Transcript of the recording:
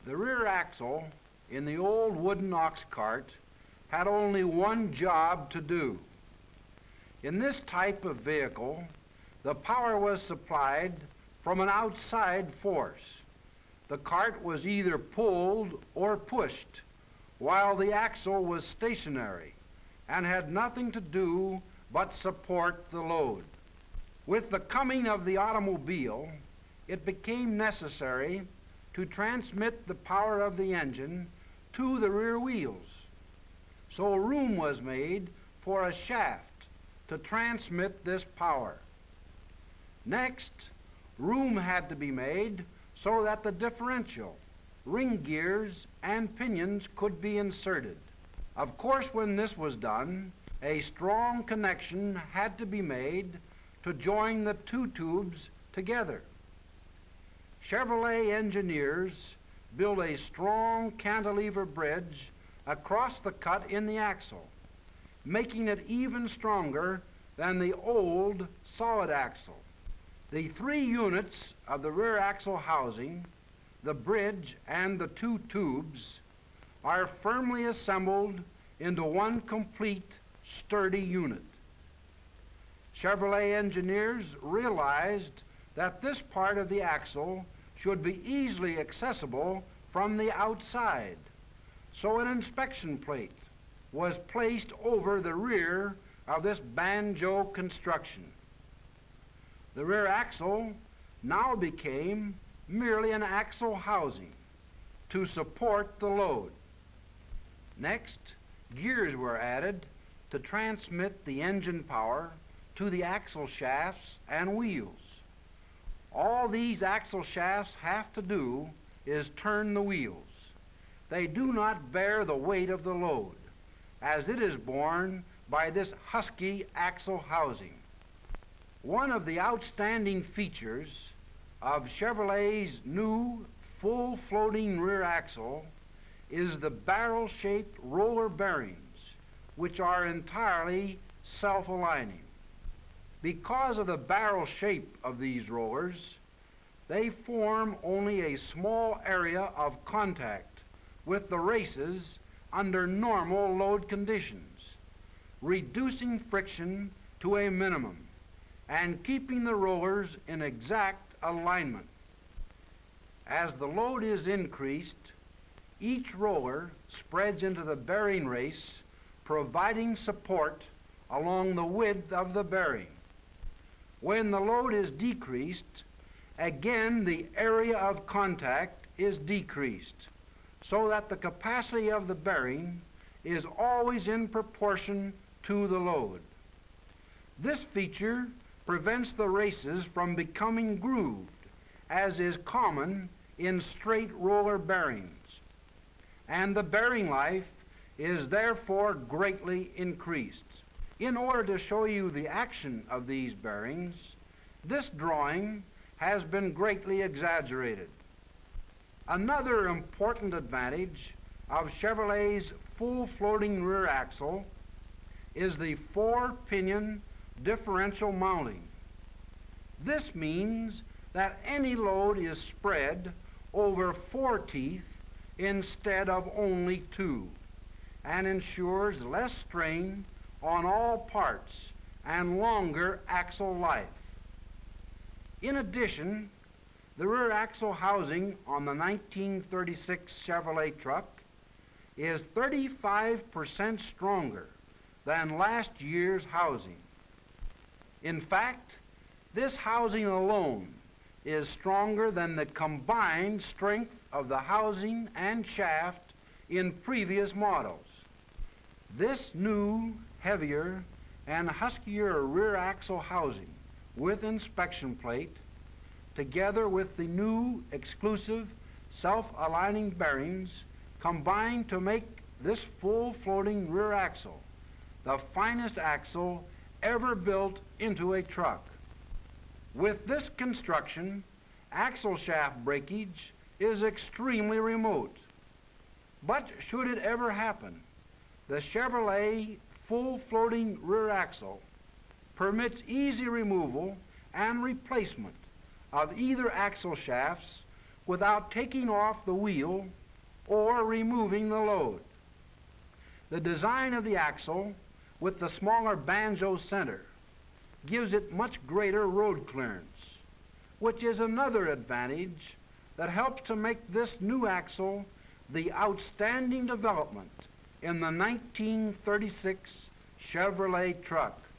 The rear axle in the old wooden ox cart had only one job to do. In this type of vehicle, the power was supplied from an outside force. The cart was either pulled or pushed, while the axle was stationary and had nothing to do but support the load. With the coming of the automobile, it became necessary to transmit the power of the engine to the rear wheels. So room was made for a shaft to transmit this power. Next, room had to be made so that the differential, ring gears, and pinions could be inserted. Of course, when this was done, a strong connection had to be made to join the two tubes together. Chevrolet engineers built a strong cantilever bridge across the cut in the axle, making it even stronger than the old solid axle. The three units of the rear axle housing, the bridge, and the two tubes are firmly assembled into one complete, sturdy unit. Chevrolet engineers realized that this part of the axle should be easily accessible from the outside, so an inspection plate was placed over the rear of this banjo construction. The rear axle now became merely an axle housing to support the load. Next, gears were added to transmit the engine power to the axle shafts and wheels. All these axle shafts have to do is turn the wheels. They do not bear the weight of the load, as it is borne by this husky axle housing. One of the outstanding features of Chevrolet's new full floating rear axle is the barrel-shaped roller bearings, which are entirely self-aligning. Because of the barrel shape of these rollers, they form only a small area of contact with the races under normal load conditions, reducing friction to a minimum and keeping the rollers in exact alignment. As the load is increased, each roller spreads into the bearing race, providing support along the width of the bearing. When the load is decreased, again the area of contact is decreased, so that the capacity of the bearing is always in proportion to the load. This feature prevents the races from becoming grooved, as is common in straight roller bearings, and the bearing life is therefore greatly increased. In order to show you the action of these bearings, this drawing has been greatly exaggerated. Another important advantage of Chevrolet's full floating rear axle is the four-pinion differential mounting. This means that any load is spread over four teeth instead of only two, and ensures less strain on all parts and longer axle life. In addition, the rear axle housing on the 1936 Chevrolet truck is 35% stronger than last year's housing. In fact, this housing alone is stronger than the combined strength of the housing and shaft in previous models. This new, heavier, and huskier rear axle housing with inspection plate, together with the new exclusive self-aligning bearings, combine to make this full floating rear axle the finest axle ever built into a truck. With this construction, axle shaft breakage is extremely remote. But should it ever happen, the Chevrolet full floating rear axle permits easy removal and replacement of either axle shafts without taking off the wheel or removing the load. The design of the axle with the smaller banjo center gives it much greater road clearance, which is another advantage that helps to make this new axle the outstanding development in the 1936 Chevrolet truck.